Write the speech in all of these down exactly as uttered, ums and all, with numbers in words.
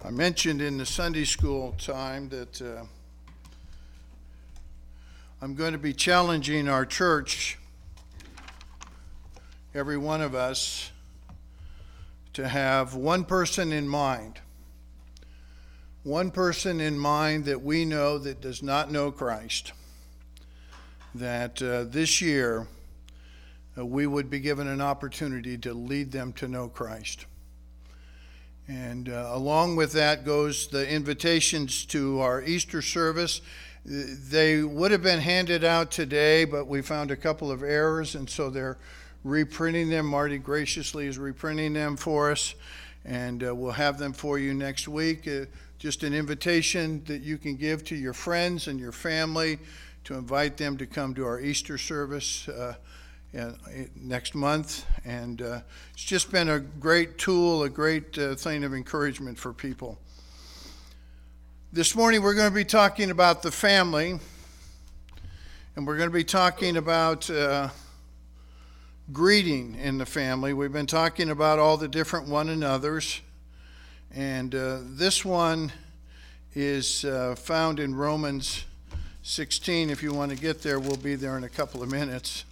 I mentioned in the Sunday school time that uh, I'm going to be challenging our church, every one of us, to have one person in mind. One person in mind that we know that does not know Christ. That uh, this year uh, we would be given an opportunity to lead them to know Christ. And uh, along with that goes the invitations to our Easter service. They would have been handed out today, but we found a couple of errors, and so they're reprinting them. Marty graciously is reprinting them for us, and uh, we'll have them for you next week. Uh, just an invitation that you can give to your friends and your family to invite them to come to our Easter service uh, next month. And uh, it's just been a great tool, a great uh, thing of encouragement for people. This morning we're going to be talking about the family, and we're going to be talking about uh, greeting in the family. We've been talking about all the different one another's, and uh, this one is uh, found in Romans sixteen. If you want to get there, we'll be there in a couple of minutes.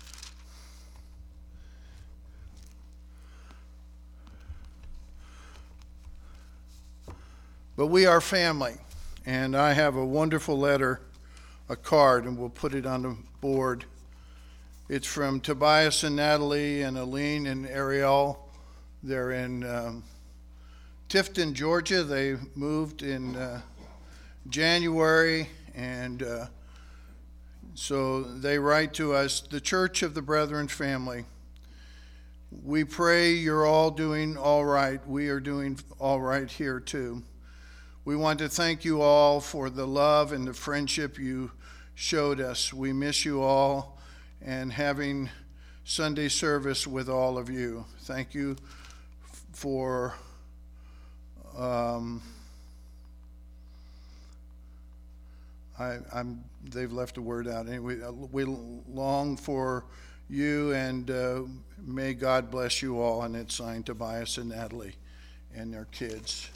But we are family, and I have a wonderful letter, a card, and we'll put it on the board. It's from Tobias and Natalie and Aline and Ariel. They're in um, Tifton, Georgia. They moved in uh, January, and uh, so they write to us, the Church of the Brethren family. We pray you're all doing all right. We are doing all right here too. We want to thank you all for the love and the friendship you showed us. We miss you all and having Sunday service with all of you. Thank you for um, I, I'm. They've left a word out. Anyway, we long for you, and uh, may God bless you all. And it's signed Tobias and Natalie and their kids.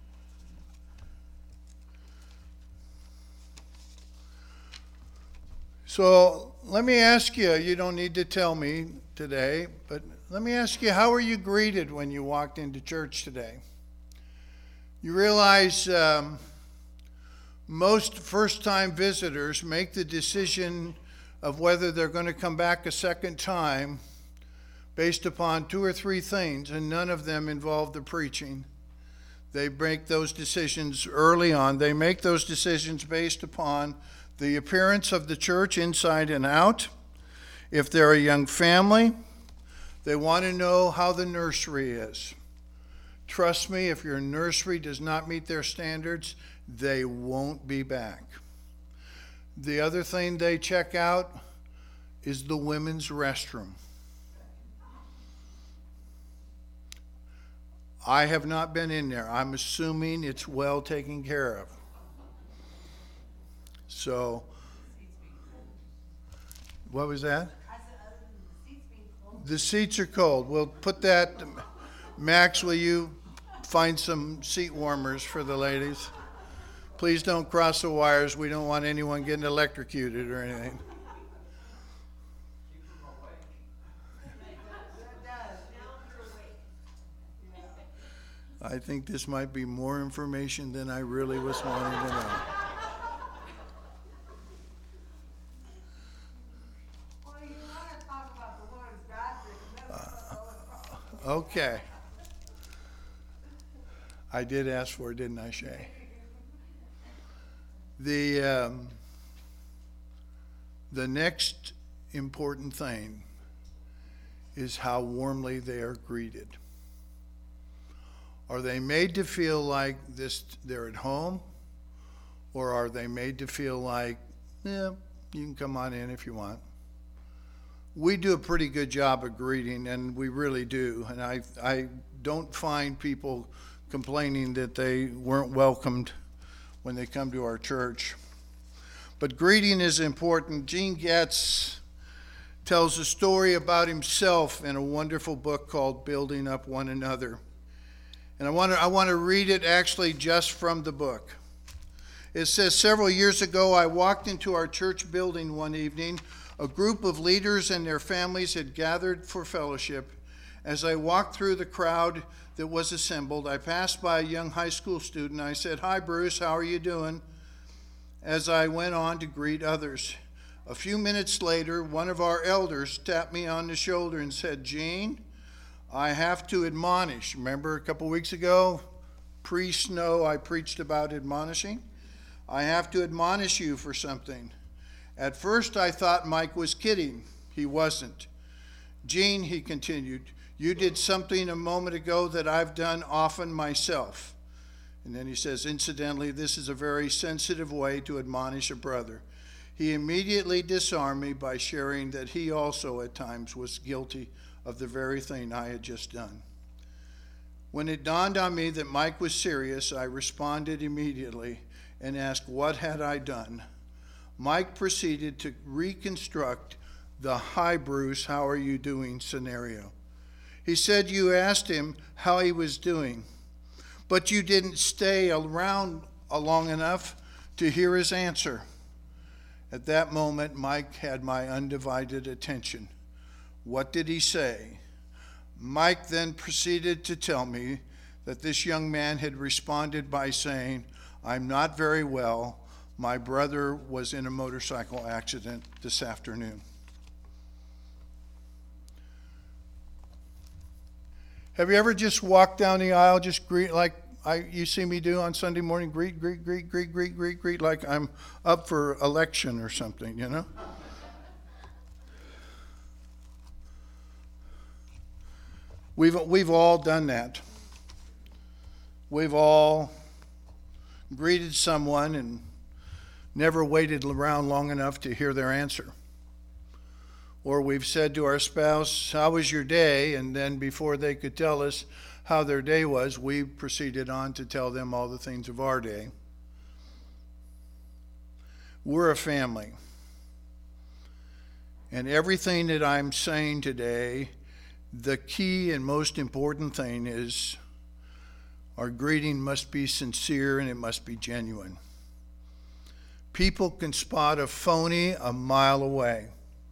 So let me ask you, you don't need to tell me today, but let me ask you, how were you greeted when you walked into church today? You realize um, most first-time visitors make the decision of whether they're going to come back a second time based upon two or three things, and none of them involve the preaching. They make those decisions early on. They make those decisions based upon the appearance of the church inside and out. If they're a young family, they want to know how the nursery is. Trust me, if your nursery does not meet their standards, they won't be back. The other thing they check out is the women's restroom. I have not been in there. I'm assuming it's well taken care of. So, what was that? The seats are cold. We'll put that. Max, will you find some seat warmers for the ladies? Please don't cross the wires. We don't want anyone getting electrocuted or anything. I think this might be more information than I really was wanting to know. Okay. I did ask for it, didn't I, Shay? The, um, the next important thing is how warmly they are greeted. Are they made to feel like this they're at home? Or are they made to feel like, yeah, you can come on in if you want? We do a pretty good job of greeting, and we really do. And I I don't find people complaining that they weren't welcomed when they come to our church. But greeting is important. Gene Getz tells a story about himself in a wonderful book called Building Up One Another. And I want to I want to read it actually just from the book. It says, several years ago, I walked into our church building one evening. A group of leaders and their families had gathered for fellowship. As I walked through the crowd that was assembled, I passed by a young high school student. I said, "Hi, Bruce, how are you doing?" as I went on to greet others. A few minutes later, one of our elders tapped me on the shoulder and said, "Gene, I have to admonish." Remember a couple weeks ago, pre-snow, I preached about admonishing? "I have to admonish you for something." At first, I thought Mike was kidding. He wasn't. "Gene," he continued, "you did something a moment ago that I've done often myself." And then he says, "Incidentally, this is a very sensitive way to admonish a brother." He immediately disarmed me by sharing that he also at times was guilty of the very thing I had just done. When it dawned on me that Mike was serious, I responded immediately and asked, what had I done? Mike proceeded to reconstruct the "Hi, Bruce, how are you doing" scenario. He said you asked him how he was doing, but you didn't stay around long enough to hear his answer. At that moment, Mike had my undivided attention. What did he say? Mike then proceeded to tell me that this young man had responded by saying, "I'm not very well. My brother was in a motorcycle accident this afternoon." Have you ever just walked down the aisle, just greet like I, you see me do on Sunday morning, greet, greet, greet, greet, greet, greet, greet, like I'm up for election or something, you know? We've, we've all done that. We've all greeted someone and never waited around long enough to hear their answer. Or we've said to our spouse, "How was your day?" And then before they could tell us how their day was, we proceeded on to tell them all the things of our day. We're a family. And everything that I'm saying today, the key and most important thing is our greeting must be sincere and it must be genuine. People can spot a phony a mile away.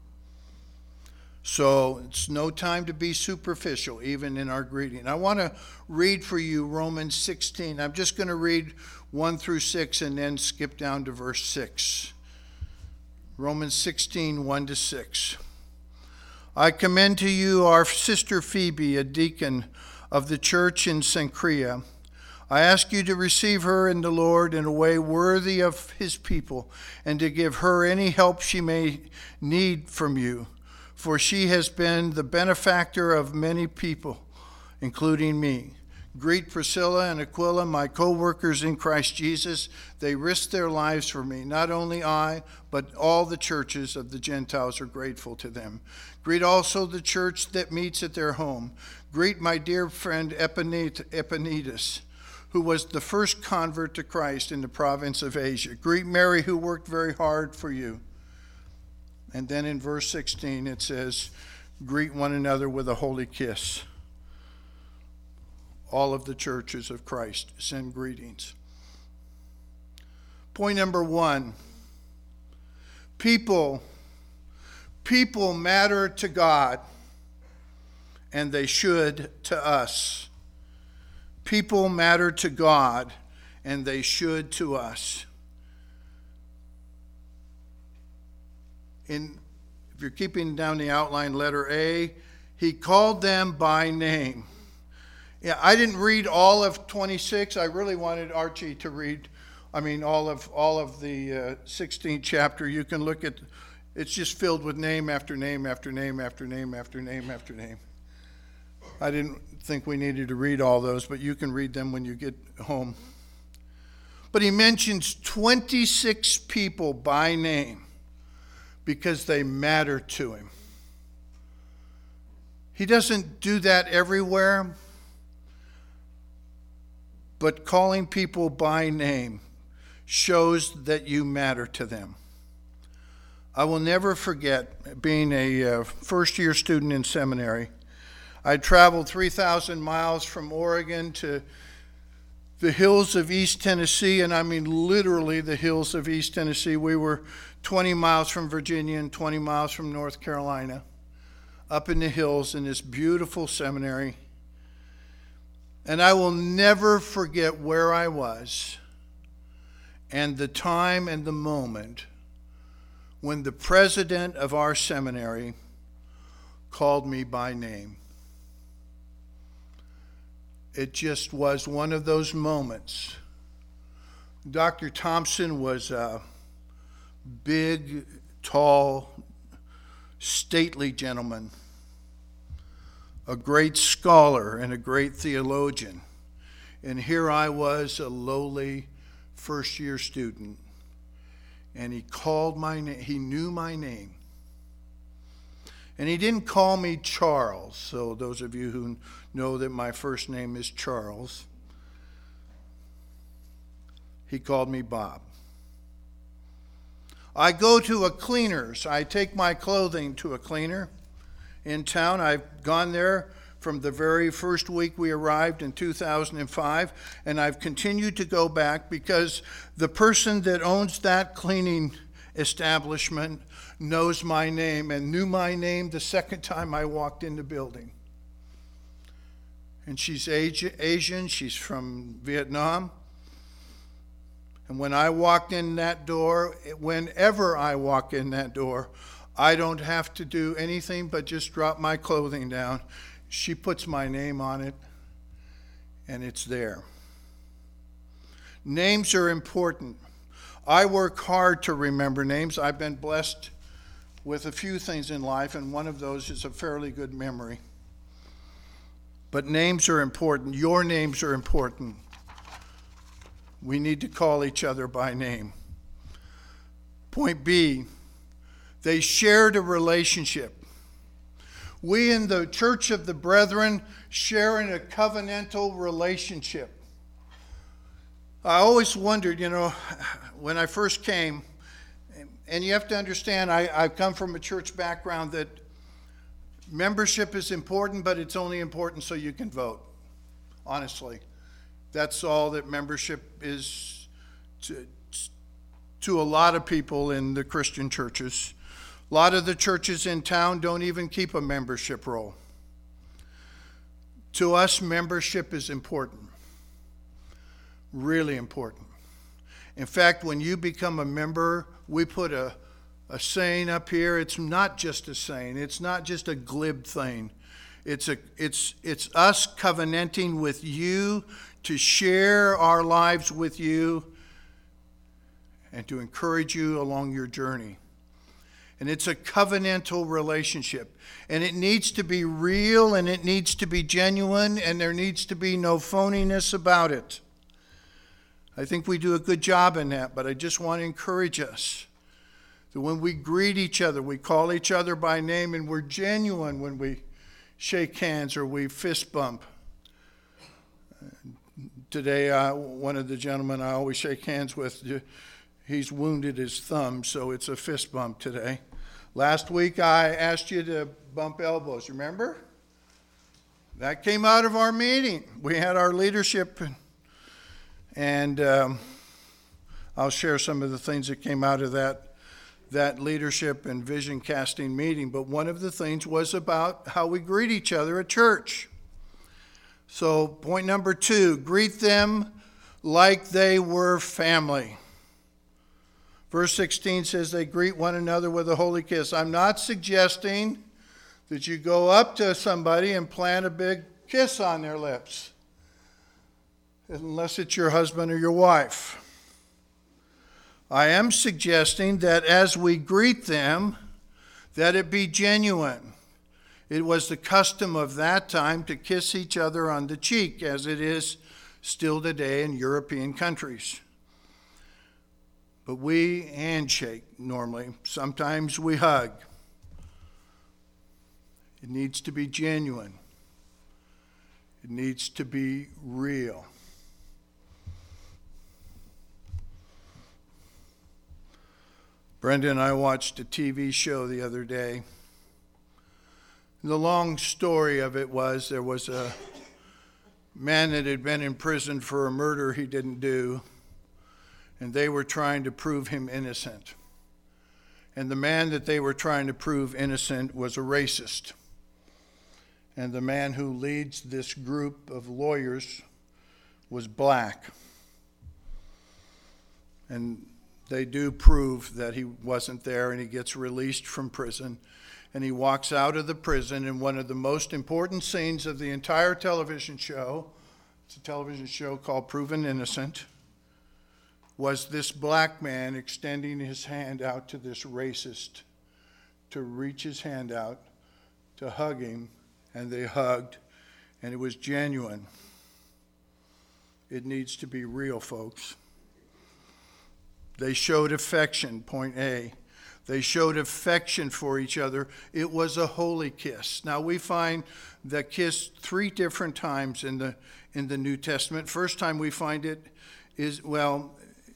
So it's no time to be superficial, even in our greeting. I want to read for you Romans sixteen. I'm just going to read one through six and then skip down to verse six. Romans sixteen, one to six. I commend to you our sister Phoebe, a deacon of the church in Cenchrea. I ask you to receive her in the Lord in a way worthy of his people, and to give her any help she may need from you. For she has been the benefactor of many people, including me. Greet Priscilla and Aquila, my co-workers in Christ Jesus. They risked their lives for me. Not only I, but all the churches of the Gentiles are grateful to them. Greet also the church that meets at their home. Greet my dear friend Epaenetus, who was the first convert to Christ in the province of Asia. Greet Mary, who worked very hard for you. And then in verse sixteen it says, greet one another with a holy kiss. All of the churches of Christ send greetings. Point number one, people, people matter to God, and they should to us. People matter to God, and they should to us. In, if you're keeping down the outline, letter A, he called them by name. Yeah, I didn't read all of twenty-six. I really wanted Archie to read, I mean, all of all of the uh, sixteenth chapter. You can look at, it's just filled with name after name after name after name after name after name. I didn't think we needed to read all those, but you can read them when you get home. But he mentions twenty-six people by name because they matter to him. He doesn't do that everywhere, but calling people by name shows that you matter to them. I will never forget being a uh, first-year student in seminary. I traveled three thousand miles from Oregon to the hills of East Tennessee, and I mean literally the hills of East Tennessee. We were twenty miles from Virginia and twenty miles from North Carolina, up in the hills in this beautiful seminary. And I will never forget where I was and the time and the moment when the president of our seminary called me by name. It just was one of those moments. Doctor Thompson was a big, tall, stately gentleman, a great scholar and a great theologian. And here I was, a lowly first-year student, and he called my name. He knew my name. And he didn't call me Charles, so those of you who know that my first name is Charles, he called me Bob. I go to a cleaner's. I take my clothing to a cleaner in town. I've gone there from the very first week we arrived in two thousand five, and I've continued to go back because the person that owns that cleaning establishment knows my name and knew my name the second time I walked in the building. And she's Asian, she's from Vietnam. And when I walked in that door, whenever I walk in that door, I don't have to do anything but just drop my clothing down. She puts my name on it, and it's there. Names are important. I work hard to remember names. I've been blessed with a few things in life, and one of those is a fairly good memory. But names are important. Your names are important. We need to call each other by name. Point B, they shared a relationship. We in the Church of the Brethren share in a covenantal relationship. I always wondered, you know, when I first came, and you have to understand, I, I've come from a church background that membership is important, but it's only important so you can vote, honestly. That's all that membership is to, to a lot of people in the Christian churches. A lot of the churches in town don't even keep a membership roll. To us, membership is important, really important. In fact, when you become a member, we put a, a saying up here. It's not just a saying. It's not just a glib thing. It's a, it's, it's us covenanting with you to share our lives with you and to encourage you along your journey. And it's a covenantal relationship. And it needs to be real, and it needs to be genuine, and there needs to be no phoniness about it. I think we do a good job in that, but I just want to encourage us that when we greet each other, we call each other by name, and we're genuine when we shake hands or we fist bump. Today, uh, one of the gentlemen I always shake hands with, he's wounded his thumb, so it's a fist bump today. Last week, I asked you to bump elbows, remember? That came out of our meeting. We had our leadership, and um, I'll share some of the things that came out of that, that leadership and vision casting meeting. But one of the things was about how we greet each other at church. So point number two, greet them like they were family. Verse sixteen says they greet one another with a holy kiss. I'm not suggesting that you go up to somebody and plant a big kiss on their lips, unless it's your husband or your wife. I am suggesting that as we greet them, that it be genuine. It was the custom of that time to kiss each other on the cheek, as it is still today in European countries. But we handshake normally. Sometimes we hug. It needs to be genuine. It needs to be real. Brenda and I watched a T V show the other day The long story of it was there was a man that had been in prison for a murder he didn't do, and they were trying to prove him innocent. And the man that they were trying to prove innocent was a racist. And the man who leads this group of lawyers was black. And they do prove that he wasn't there, and he gets released from prison. And he walks out of the prison, and one of the most important scenes of the entire television show, it's a television show called Proven Innocent, was this black man extending his hand out to this racist to reach his hand out to hug him, and they hugged, and it was genuine. It needs to be real, folks. They showed affection, point A. They showed affection for each other. It was a holy kiss. Now, we find the kiss three different times in the in the New Testament. First time we find it is, well,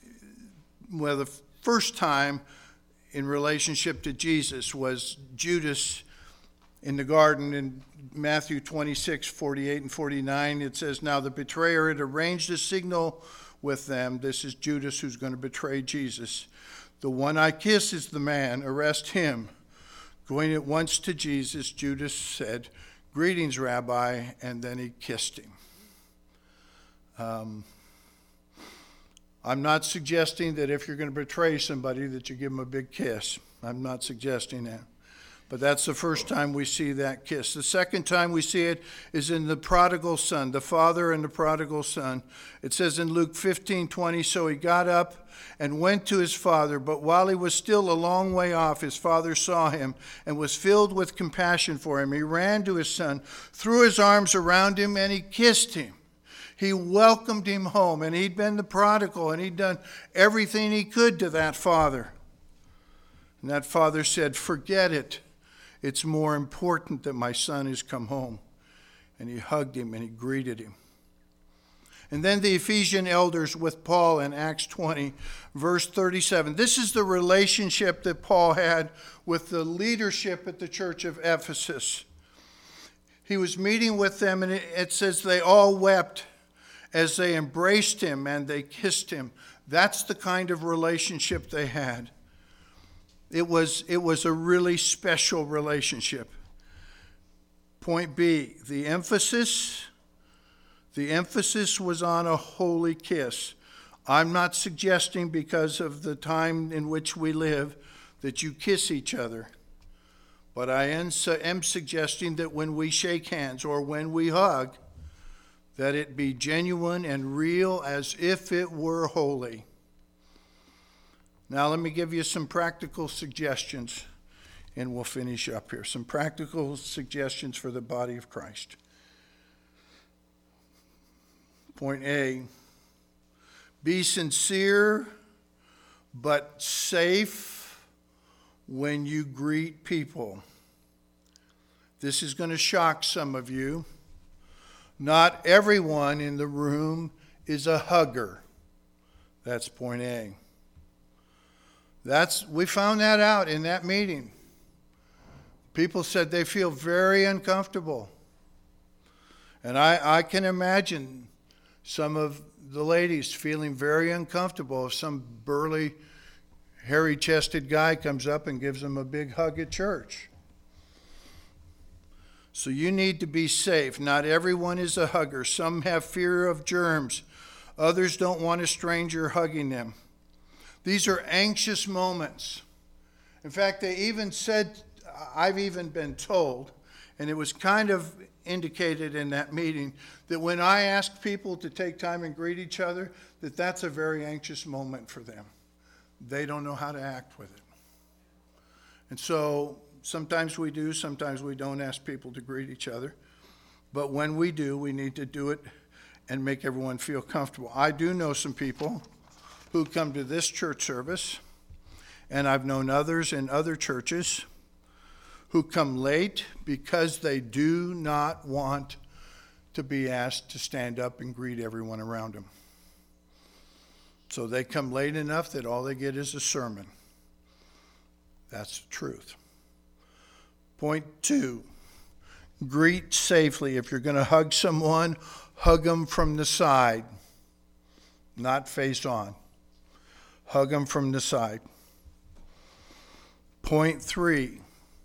well, the first time in relationship to Jesus was Judas in the garden in Matthew twenty-six, forty-eight and forty-nine. It says, now the betrayer had arranged a signal with them. This is Judas who's going to betray Jesus. The one I kiss is the man. Arrest him. Going at once to Jesus, Judas said, greetings, Rabbi, and then he kissed him. Um, I'm not suggesting that if you're going to betray somebody that you give them a big kiss. I'm not suggesting that. But that's the first time we see that kiss. The second time we see it is in the prodigal son, the father and the prodigal son. It says in Luke fifteen twenty, so he got up and went to his father, but while he was still a long way off, his father saw him and was filled with compassion for him. He ran to his son, threw his arms around him, and he kissed him. He welcomed him home, and he'd been the prodigal, and he'd done everything he could to that father. And that father said, forget it. It's more important that my son has come home. And he hugged him and he greeted him. And then the Ephesian elders with Paul in Acts twenty, verse thirty-seven. This is the relationship that Paul had with the leadership at the church of Ephesus. He was meeting with them, and it says they all wept as they embraced him and they kissed him. That's the kind of relationship they had. It was, it was a really special relationship. Point B, the emphasis, the emphasis was on a holy kiss. I'm not suggesting because of the time in which we live that you kiss each other. But I am, am suggesting that when we shake hands or when we hug, that it be genuine and real as if it were holy. Now let me give you some practical suggestions, and we'll finish up here. Some practical suggestions for the body of Christ. Point A, be sincere but safe when you greet people. This is going to shock some of you. Not everyone in the room is a hugger. That's point A. That's, we found that out in that meeting. People said they feel very uncomfortable. And I, I can imagine some of the ladies feeling very uncomfortable if some burly, hairy-chested guy comes up and gives them a big hug at church. So you need to be safe. Not everyone is a hugger. Some have fear of germs. Others don't want a stranger hugging them. These are anxious moments. In fact, they even said, I've even been told, and it was kind of indicated in that meeting, that when I ask people to take time and greet each other, that that's a very anxious moment for them. They don't know how to act with it. And so sometimes we do, sometimes we don't ask people to greet each other. But when we do, we need to do it and make everyone feel comfortable. I do know some people who come to this church service, and I've known others in other churches who come late because they do not want to be asked to stand up and greet everyone around them. So they come late enough that all they get is a sermon. That's the truth. Point two, Greet safely. If you're going to hug someone, hug them from the side, not face on. Hug them from the side. Point three,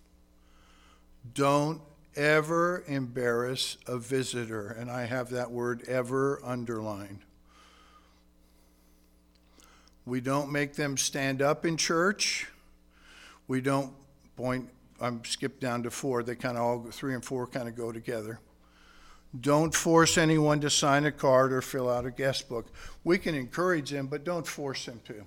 don't ever embarrass a visitor. And I have that word ever underlined. We don't make them stand up in church. We don't point, I'm skipped down to four. They kind of all, three and four kind of go together. Don't force anyone to sign a card or fill out a guest book. We can encourage them, but don't force them to.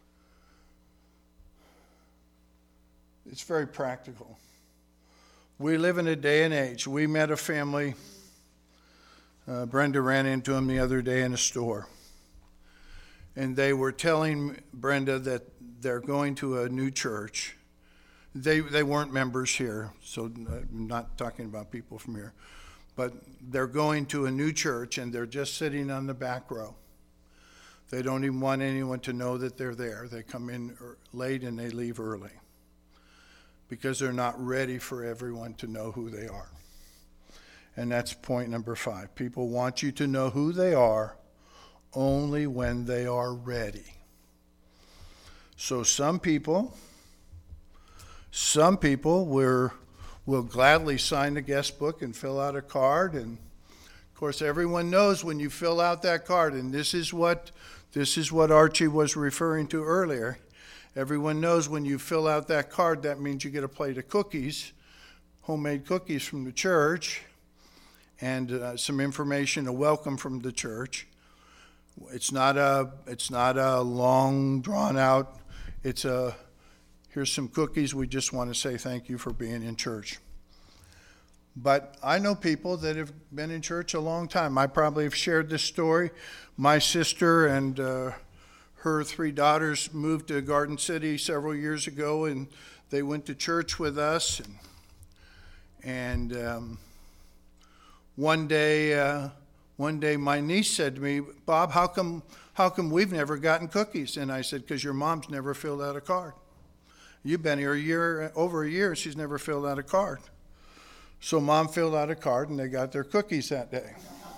It's very practical. We live in a day and age. We met a family. Uh, Brenda ran into them the other day in a store. And they were telling Brenda that they're going to a new church. They they weren't members here, so I'm not talking about people from here. But they're going to a new church, and they're just sitting on the back row. They don't even want anyone to know that they're there. They come in late and they leave early because they're not ready for everyone to know who they are. And that's point number five. People want you to know who they are only when they are ready. So some people, some people will, will gladly sign the guest book and fill out a card. And of course, everyone knows when you fill out that card, and this is what this is what Archie was referring to earlier. Everyone knows when you fill out that card, that means you get a plate of cookies, homemade cookies from the church, and uh, some information, a welcome from the church. It's not a it's not a long drawn out. It's a here's some cookies. We just want to say thank you for being in church. But I know people that have been in church a long time. I probably have shared this story. My sister and uh, her three daughters moved to Garden City several years ago, and they went to church with us. And, and um, one day, uh, one day, my niece said to me, "Bob, how come, how come we've never gotten cookies?" And I said, "Because your mom's never filled out a card. You've been here a year, over a year, and she's never filled out a card." So mom filled out a card, and they got their cookies that day.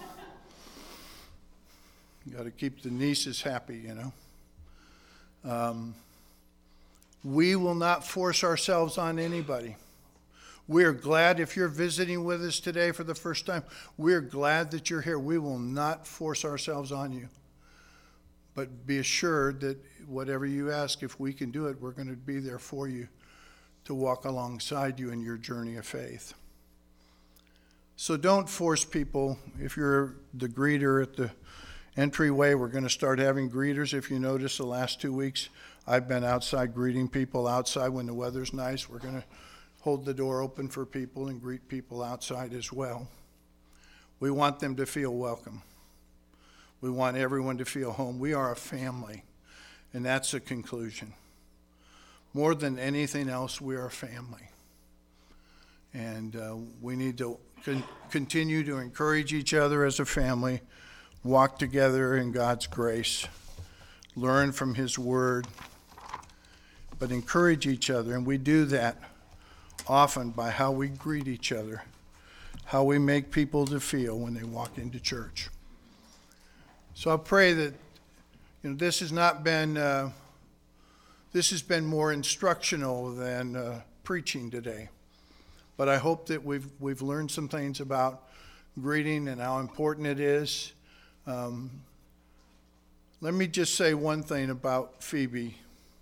You got to keep the nieces happy, you know. Um, we will not force ourselves on anybody. We're glad if you're visiting with us today for the first time. We're glad that you're here. We will not force ourselves on you. But be assured that whatever you ask, if we can do it, we're going to be there for you to walk alongside you in your journey of faith. So don't force people. If you're the greeter at the entryway, we're going to start having greeters. If you notice the last two weeks, I've been outside greeting people outside when the weather's nice. We're going to hold the door open for people and greet people outside as well. We want them to feel welcome. We want everyone to feel home. We are a family, and that's the conclusion. More than anything else, we are a family. And uh, we need to con- continue to encourage each other as a family, walk together in God's grace, learn from His Word, but encourage each other. And we do that often by how we greet each other, how we make people to feel when they walk into church. So I pray that, you know, this has not been, uh, this has been more instructional than uh, preaching today. But I hope that we've we've learned some things about greeting and how important it is. Um, let me just say one thing about Phoebe.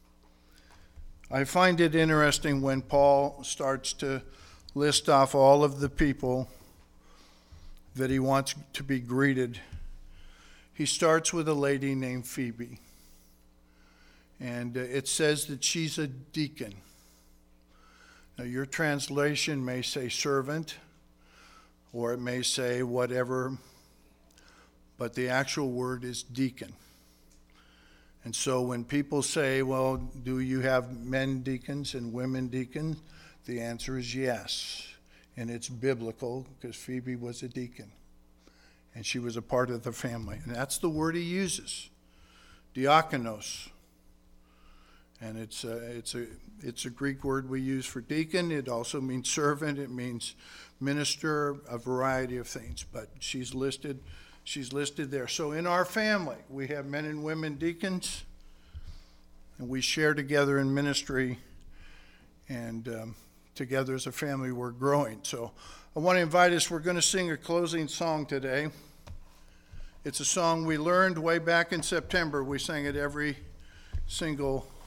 I find it interesting when Paul starts to list off all of the people that he wants to be greeted. He starts with a lady named Phoebe. And uh, it says that she's a deacon. Now, your translation may say servant, or it may say whatever, but the actual word is deacon. And so when people say, well, do you have men deacons and women deacons? The answer is yes. And it's biblical because Phoebe was a deacon. And she was a part of the family. And that's the word he uses, diakonos. And it's a, it's a it's a Greek word we use for deacon. It also means servant. It means minister, a variety of things. But she's listed she's listed there. So in our family, we have men and women deacons, and we share together in ministry, and um, together as a family we're growing. So I want to invite us. We're going to sing a closing song today. It's a song we learned way back in September. We sang it every single